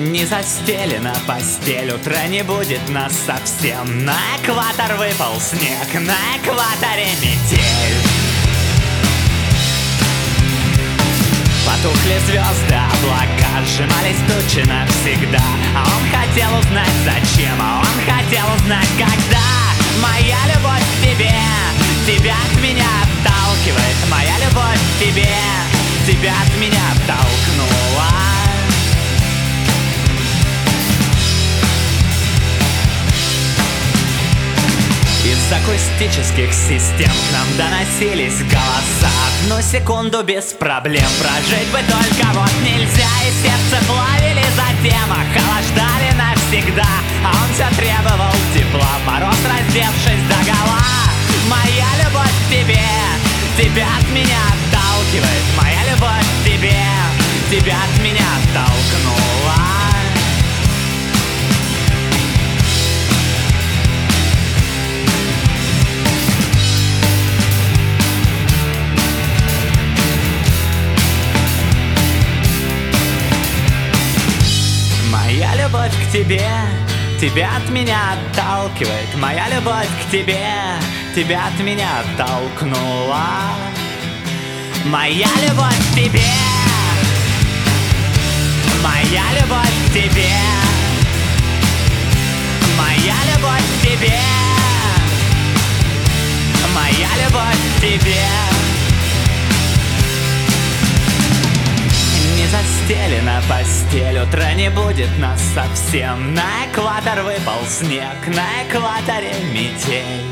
Не застелена постель, утра не будет нас совсем. На экватор выпал снег, на экваторе метель. Потухли звезды, облака, сжимались тучи навсегда. А он хотел узнать зачем, а он хотел узнать когда. Моя любовь к тебе, тебя от меня отталкивает. Моя любовь к тебе, тебя от меня оттолкнула. Из акустических систем к нам доносились голоса. Одну секунду без проблем прожить бы только вот нельзя. И сердце плавили затем, охлаждали навсегда. А он все требовал тепла, мороз раздевшись догола. Моя любовь к тебе, тебя от меня отталкивает. Моя любовь к тебе, тебя от меня оттолкнула. Моя любовь к тебе, тебя от меня отталкивает. Моя любовь к тебе, тебя от меня оттолкнула. Моя любовь к тебе, моя любовь к тебе, моя любовь к тебе, моя любовь к тебе. Не застелена постель, утра не будет нас совсем. На экватор выпал снег, на экваторе метель.